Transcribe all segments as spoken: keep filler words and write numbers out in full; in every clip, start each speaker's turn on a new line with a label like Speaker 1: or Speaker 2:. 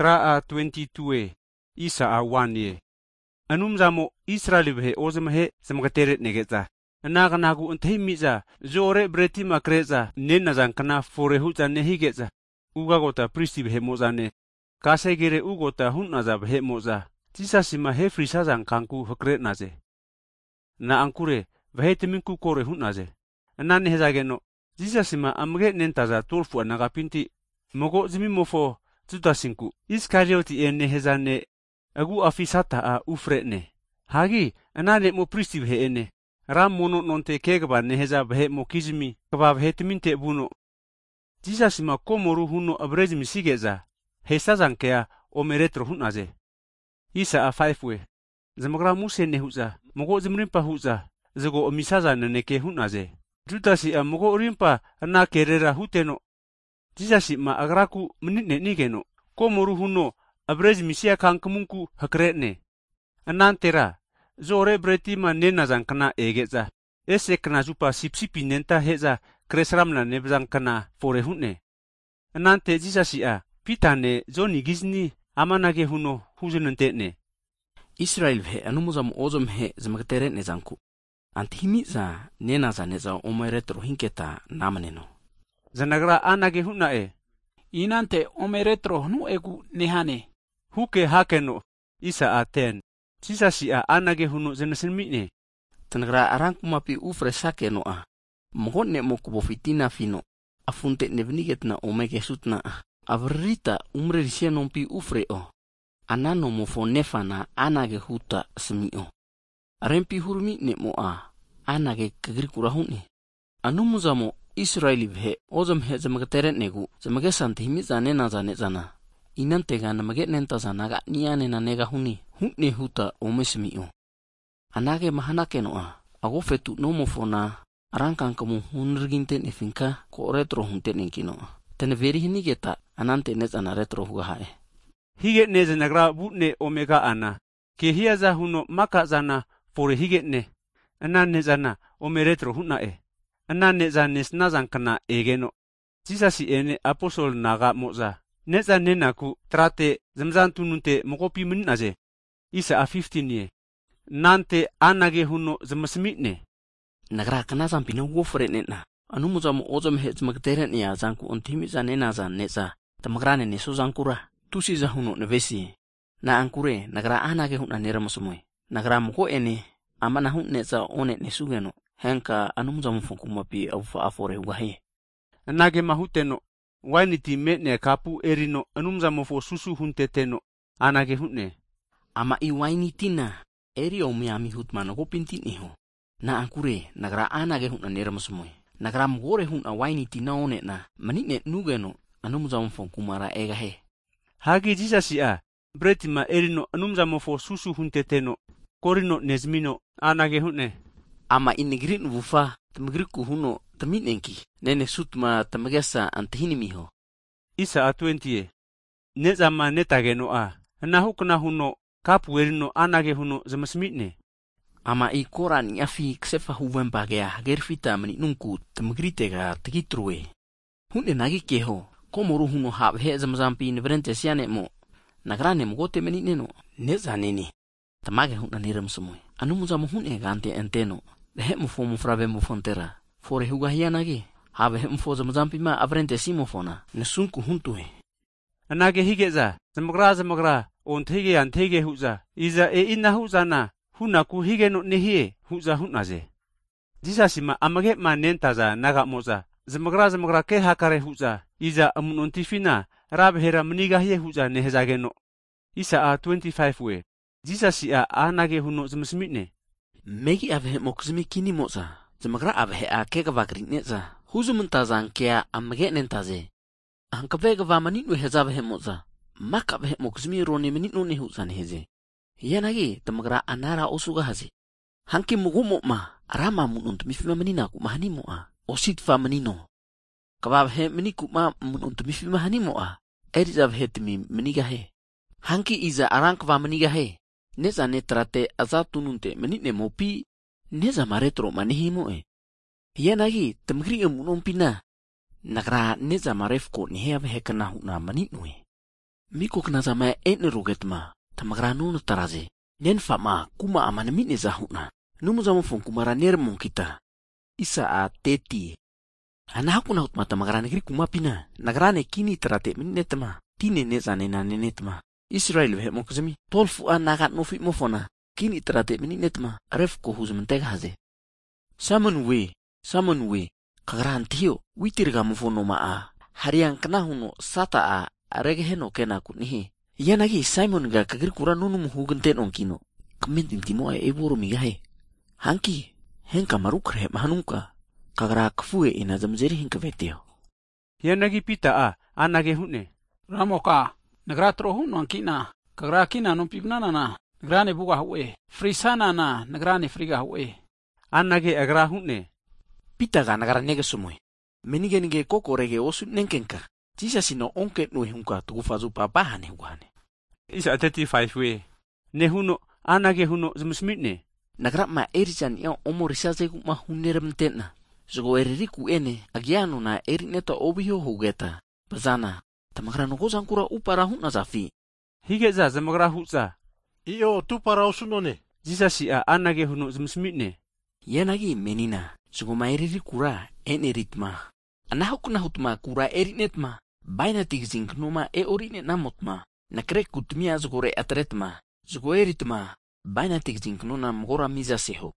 Speaker 1: tra a twenty-two isa a one ye. Anum zamo Israel behe ozem he semakateret negeza. Anak anaku untahi miza zore bereti makreza nena zang kana fore huza nehigeza. Uga gota pristi behe mozane. Kasegere ugota hunaza behe moza. Tisa sima he frisa zang kanku hakret naze. Na ankure behe teminku kore hunaze. Anane hezageno. Tisa sima amge nentaza tolfu anagapinti. Mogo zimi mofo tutasinku. Iskarioti ene hezane. Agu afisata a ufretne. Hagi anane mo pristi behe ene. Ram mono nonte kegaba neheza behe mo kizimi kaba behe teminte buno. Tisa sima komoru huno abrezimi sigeza. Hesa zankea omeretro hunaze. Isa a five we. Zamagra muse nehuza. Mogo zimrimpa huza. Zago omisaza naneke hunaze. Jutasi a mogo rimpa ana kerera huteno. Tisa sima agraku menitne nigeno. Komoru huno abrezimi siya kankamunku hakretne. Anantera. Zore bereti ma nena zang kana egeza. Ese kana jupa sip-sipi nenta heza kresramna nebzang kana fore hunne. Anante jisasi a pitane zoni gizni amanage huno huzenente ne.
Speaker 2: Israel he anumuzam ozom he zmaktere ne zanku. Antihimiza nena za neza omeretro hinketa namaneno.
Speaker 1: Zanagra anage hunna e.
Speaker 3: Inante omeretro nu egu nehane.
Speaker 1: Huke hakeno isa a ten. Sisa si a anage huno zenasenmine.
Speaker 2: Tanagra arangku mapi ufre sake no a. Mohon ne mo kubofitina fino. Afunte ne veniget na omege sutna a. Avrita umre risia nompi ufre o. Anano mo fo nefa na anage huta semi o. Arempi hurmi ne mo a. Anage kagrikurahuni. Anumuzamo Israeli vhe ozam he zamagateret negu. Zamagesante himizane na zane zana. Inantega na maget nenta zanaga niane na nega huni. Hutne huta omesmi o. Anage mahanake no a. Ago fetu nomofona. Arangkang kamu hunriginte ne finka ko retro hunte nenkino. Tene veri hinigeta anante nez ana retro hugahae.
Speaker 1: Higet ne zanagra butne omega ana. Ke hiaza huno maka zana fore higet ne. Anan ne zana ome retro huna e. Anan ne zanes nazan kana egeno. Sisasi ene apostol naga moza. Neza nenaku trate zamzantununte mokopi meninaze. Isa a fifteen ye. Nante anage huno zamasmitne.
Speaker 2: Nagra kana zampino wofre nena. Anumuzam ozam he zmaktere niya zanku ontimiza nena zan neza. Tamagrane ne so zankura. Tusi za huno nevesi. Na ankure nagra anage huna neramasumwe. Nagra moko ene amana hun neza one nesugeno. Henka anumuzam funkumapi aufa afore ugahe.
Speaker 1: Anage mahuteno. Wainiti metne kapu erino anumzamo fo susu hunteteno. Anage hunne.
Speaker 2: Ama i wainitina. Eri o miami hutmano go pintiniho. Na ankure nagra anage hun neramasumwe. Nagra mgore hun a wainitina one na. Manitne nugeno anumzam funkumara egahe.
Speaker 1: Hagi jisasi a. Bretima erino anumzamo fo susu hunteteno. Korino nezmino anage hunne.
Speaker 2: Ama inigrin wufa tamgriku huno taminenki. Nene sutma tamagesa antahinimiho.
Speaker 1: Isa a twenty ye. Nezama netageno a. Nahukna huno kapu erino anage huno zamasmitne.
Speaker 2: Ama i koran yafi ksefa huwembagea gerfita mani nunku tamgritega tagitrue. Hunde nagikeho. Komoru huno habhe zamzampi nevrente siane mo. Nagrane mogote menitneno. Neza nene. Tamage hun aniramsumwe. Anumuzamu hun egante enteno. Behe mufo mufrabe mufontera. Fore hugahianage. Habe hem fo zamzampi ma avrente simofona. Nesunku huntuhe.
Speaker 1: Anage higeza. Zamagra zamagra. Ontege antege huza. Iza e ina huza na. Hunaku hige no nehie huza hunaze. Jisasima amage ma nentaza naga moza. Zamagra zamagra ke hakare huza. Iza amunontifina. Rabhera mnigahie huza nehezageno. Isa a twenty-five we. Jisasi a anage huno zamasmitne.
Speaker 2: Megi avhe mokzimi kini moza. Zamagra avhe a kega vakrineza. Huzu muntazan kea amage nentaze. Hankavega va maninu hezavhe moza. Maka avhe mokzimi roni meninu ne huza neheze. Yanagi tamagra anara osuga hazi. Hanki mugumo ma. Arama mununtu mifima menina ku mahanimo a. Osit fa menino. Kavavhe meniku ma mununtu mifima hanimo a. Erizavhe timi menigahe. Hanki iza arankva menigahe. Neza netrate azatununte menitne mopi. Neza maretro manihimo e. Yanagi tamgri emunompina. Nagra neza marefko niheavhe kana huna manitno e. Miko kena sama ene roget ma. Tamagrano no taraze. Nen fama kuma amane mine zahuna. Numu zamo fong kumara nermong kita. Isa a teti. Ana haku na hutma tamagrane kiri kumapina. Nagrane kini terate minetma. Tine nezane na nenetma. Israel vehe mo kazemi. Tolfu a nagat nofi mofona. Kini terate minetma. Ref ko huzmentega haze. Saman we. Saman we. Kagran tiyo. Witirga mofono maa. Hariang kena huno sata a. Arege no kena kunihi. Yanagi Simon ga kagir kura nunu muhugenten onkino. Kementin timo a eboro migahe. Hanki. Henka marukre mahanungka. Kagra kfue ina zamzeri hinka veteo.
Speaker 1: Yanagi pita a. Anage hune.
Speaker 3: Ramoka. Nagra tro huno ankina. Kagra kina no pibnana na. Nagrane buga hue. Frisana na. Nagrane friga hue.
Speaker 1: Anage agra hune.
Speaker 2: Pita ga nagra nege sumui. Menige nige koko rege osu nenkenka. Jisa sino onke no hunka tukufazu papahane hukane.
Speaker 1: Isa thirty-five we. Ne huno anage huno zmusmitne.
Speaker 2: Nagra ma erichan ya omorisaze kuma huneremtena. Zogo eririku ene agiano na erineta obihyo hugeta. Bazana tamagra no gozankura upara huna zafi.
Speaker 1: Higeza zamagra hutza.
Speaker 4: Iyo tu para osunone.
Speaker 1: Jisa si a anage huno zmusmitne.
Speaker 2: Yanagi menina. Zogo ma eririkura ene ritma. Anahukuna hutma kura erinetma. Baina tigzink numa e orine namotma. Nakre kutmia zgore atretma. Zgoeritma. Baina tigzink nuna mgora miza seho.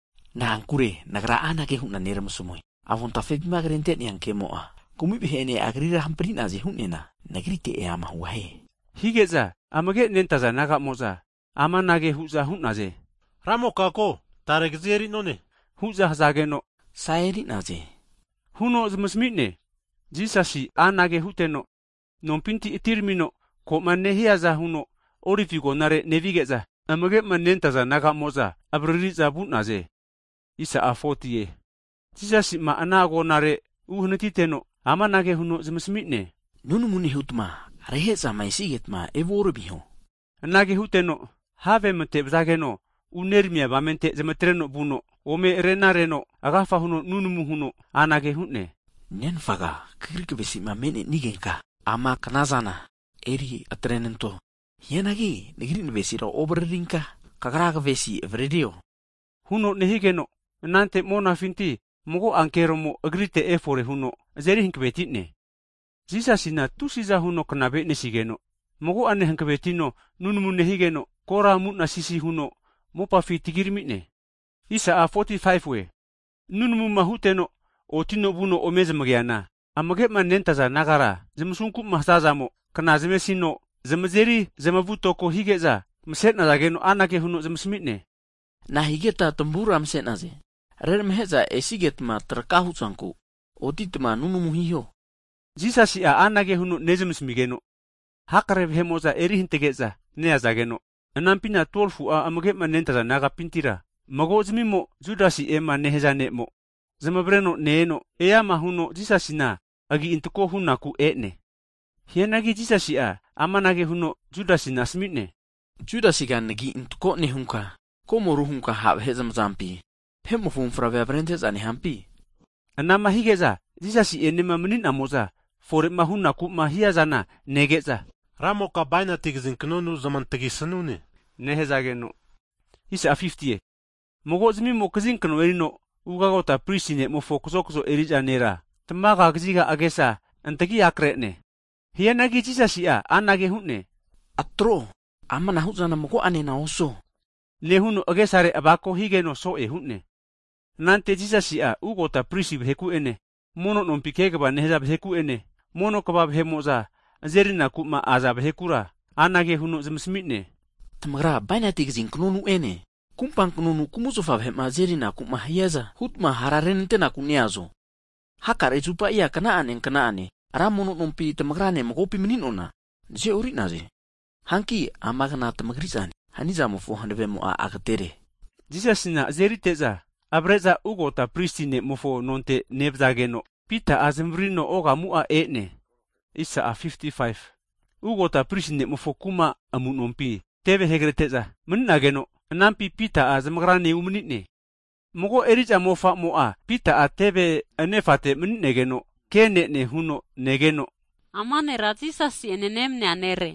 Speaker 2: Na ankure nagra anake huna nerem sumoy. Avon tafeb magrente ni ankemoa. Kumibihene agrira hamprina zi hunena. Nagrite e ama huahe.
Speaker 1: Higeza amage nentaza naga moza. Ama nage huza hunaze.
Speaker 4: Ramo kako. Tarek zeri none.
Speaker 1: Huza hazage no.
Speaker 2: Saeri naze.
Speaker 1: Huno zmusmitne. Jisasi anage huteno. Non pinti itirmino. Ko manehia za huno. Orifigo nare nevigeza. Amage manentaza naga moza. Abririza bunaze. Isa a forty. Jisasi ma anago nare. Uhnetiteno. Ama nage huno zmusmitne.
Speaker 2: Nunu muni hutma. Reheza maisigetma evoro biho.
Speaker 1: Nage huteno. Have mte bzageno. Unermia bamente zematreno buno. Ome renareno. Agafa huno nunumu huno. Anage hutne.
Speaker 2: Nen faga kirke besi ma mene nigenka. Ama kanazana. Eri atrenento. Yanagi negrin besi ra oberrinka. Kagraga besi evredio.
Speaker 1: Huno nehigeno. Nante mona finti. Mogo ankero mo agrite efore huno. Zeri hinkbetitne. Jisa sina tusiza huno kanabe nesigeno. Mogo ane hinkbetino. Nunumu nehigeno. Kora mutna sisi huno. Mopa fi tigirmitne. Isa a forty-five we. Nunumu mahuteno. O tino buno o meze magiana. Amage manentaza nagara. Zimsunku mahsazamo. Kana zimesino. Zimazeri zimavuto ko higeza. Mset nazageno anake huno zimsmitne.
Speaker 2: Na higeta tambura mset naze. Rermheza esigetma trakahu sanku. Otitma nunumu hiyo.
Speaker 1: Jisa si a anake huno nezimsmigeno. Hakareb hemoza erihintegeza. Neazageno. Anampina twelve a amage manentaza naga pintira. Mago zimimo judasi ema neheza nemo. Zamabreno neeno eyama huno jisasina agi intuko hunaku etne. Hienagi jisasia amanage huno judasina smitne.
Speaker 2: Judasigan nagi intuko ne hunka. Komoru hunka hab hezam zampi. Pemo fun frave abrentes ane hampi.
Speaker 1: Anama higeza jisasi enema menin amoza. Fore mahunaku mahiazana negeza.
Speaker 4: Ramo ka baina tigzinknonu zaman tegisanune.
Speaker 1: Nehezageno. Isa a fifty. Mogo zimimo kazinkano erino. Ugagota prisine mo fokusokuso erija nera. Tamaga gziga agesa. Antagi akretne. Hiyanagi jisasia anage hutne.
Speaker 2: Atro. Ama na huzana mogo ane na oso.
Speaker 1: Le huno agesare abako higeno so e hutne. Nante jisasia ugota prisi bheku ene. Mono nompikegaba neheza bheku ene. Mono kabab hemoza. Zerina kuma aza bhekura. Anage huno zimsmitne.
Speaker 2: Tamagra baina tigzinknonu ene. Kumpang kununu kumusufa hema zerina kumahiyaza hutma hararente na kunyazo. Hakare jupa iya kanaan kanaan aramono nompi tamagrane magopi meninona. Je urinaze. Hanki amagana tamagrizani. Haniza mo four hundred mo a akatere.
Speaker 1: Jisasina zeriteza. Abreza ugota pristine mofo nonte nebzageno. Pita azemvrino oga mua etne. Isa a fifty-five. Ugota pristine mofo kuma amunompi. Teve hegreteza. Menageno. Nampi pita a zamagrane umenitne. Mogo erija mofa moa pita a tebe anefate menegeno. Kene ne huno negeno.
Speaker 5: Amane razisa si enenemne anere.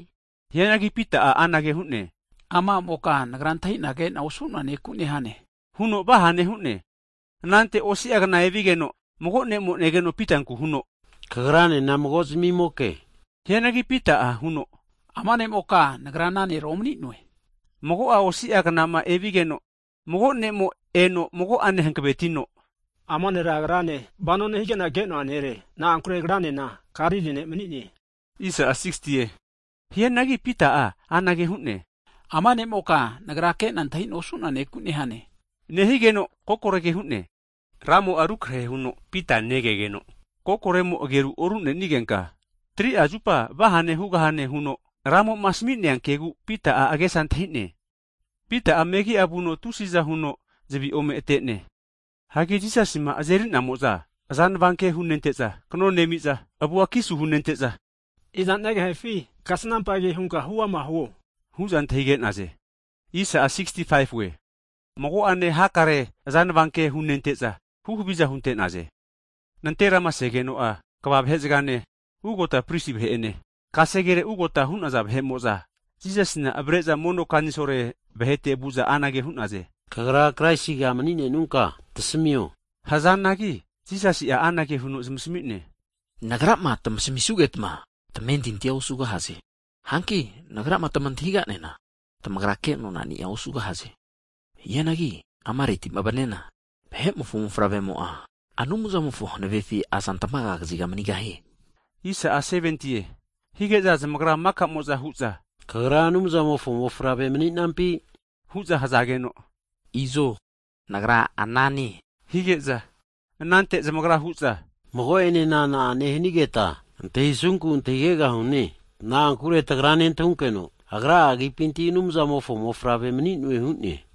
Speaker 1: Hiyan agi pita a anage hune.
Speaker 3: Ama moka nagrantai nage na usuna ne kune hane.
Speaker 1: Huno bahane hune. Nante osi agna evigeno, mogo ne mo negeno pitanku huno.
Speaker 5: Kagrane na mogos mi moke.
Speaker 1: Hiyan agi pita a huno.
Speaker 3: Ama ne moka nagrana ne romni nue.
Speaker 1: Mogo a osi agna ma evigeno, mogo ne mo eno mogo ane hankabetino.
Speaker 6: Ama ne ragrane, bano ne higena geno anere, na ankure grane na, kariri ne menini.
Speaker 1: Isa a sixty. Hiyan agi pita a anage hune.
Speaker 3: Ama ne moka nagrake nantai no usuna ne kune hane.
Speaker 1: Nehigeno kokoreke hune. Ramo arukre huno pita negegeno. Kokoremo ageru orune nigenka. Tri ajupa bahane hugahane huno. Ramo masmine ankegu pita a agesan tahine. Pita a megi abuno tusiza huno zebi ome etene. Hagi jisasima azerin namoza. Azan vanke hunenteza. Kano nemiza. Abu akisu hunenteza.
Speaker 6: Izan nege hefi, kasnan pagi hunka huwa ma huo.
Speaker 1: Huzan tahigen aze. Isa a sixty-five we. Mogo ane hakare azan vanke hunenteza. Huhubiza hunten aze. Nantera masegeno a kabab hezgane. Ugota prisib heene. Kasegere ugota hun azab hemoza. Jisasina abreza mono kanisore behete buza anage hun aze.
Speaker 5: Kagra kraisi ga manine nunka tasmio.
Speaker 1: Hazan nagi. Jisasi a anage huno zimsmitne.
Speaker 2: Nagrap ma tam semisuget ma. Tamentin tiaw suga haze. Hanki nagrap ma taman tiga nena. Tamagrake no nani yaw suga haze. Yan lagi amariti mabanena. Behet mo fu frave mo a. Anu muza mo fu na vefi asan tamaga kaziga manigahi.
Speaker 1: Isa a seventy. Higeza zamagra maka moza huza.
Speaker 5: Kagra anu muza mo fu mo frave menit nampi.
Speaker 1: Huza hazageno.
Speaker 2: Izo nagra anani.
Speaker 1: Higeza. Nante zamagra huza.
Speaker 5: Mogo ene na na nehnigeta. Ante hisunku ante higega hune. Na ankure tagrane tunkeno. Agra agi pinti anu muza mo fu mo frave menit nue hune.